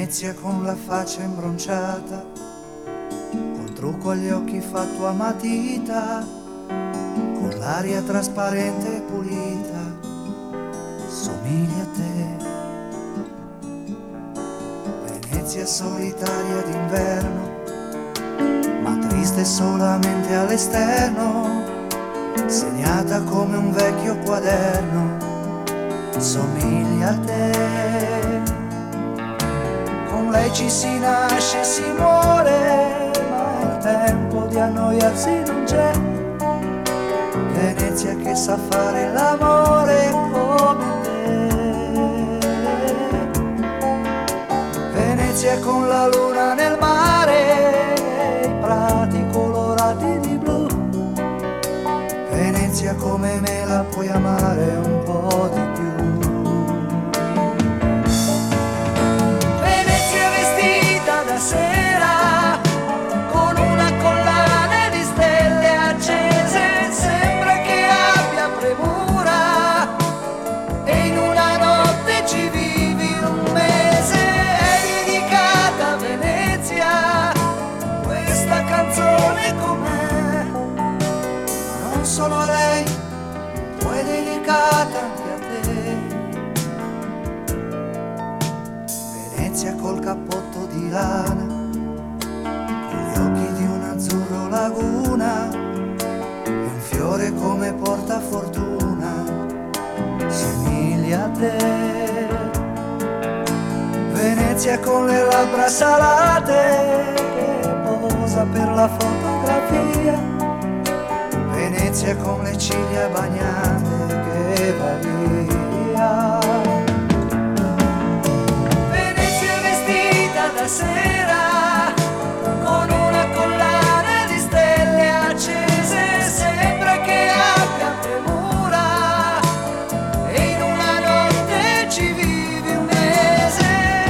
Venezia con la faccia imbronciata, col trucco agli occhi fatto a matita, con l'aria trasparente e pulita, somiglia a te. Venezia solitaria d'inverno, ma triste solamente all'esterno, segnata come un vecchio quaderno, somiglia a te. Con lei ci si nasce e si muore, ma il tempo di annoiarsi non c'è. Venezia che sa fare l'amore come te. Venezia con la luna nel mare e i prati colorati di blu. Venezia come me la puoi amare un po' di più. Sera con una collana di stelle accese, sembra che abbia premura e in una notte ci vivi un mese. È dedicata a Venezia questa canzone com'è, ma non solo a lei, poi è dedicata anche a te. Venezia col cappotto di lana, con gli occhi di un azzurro laguna, e un fiore come porta fortuna, somiglia a te. Venezia con le labbra salate, che posa per la fotografia. Venezia con le ciglia bagnate, che va via. Sera con una collana di stelle accese, sembra che abbia premura e in una notte ci vivi un mese.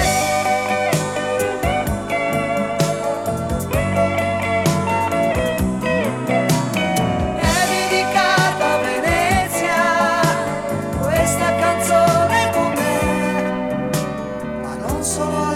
È dedicata a Venezia questa canzone com'è, ma non solo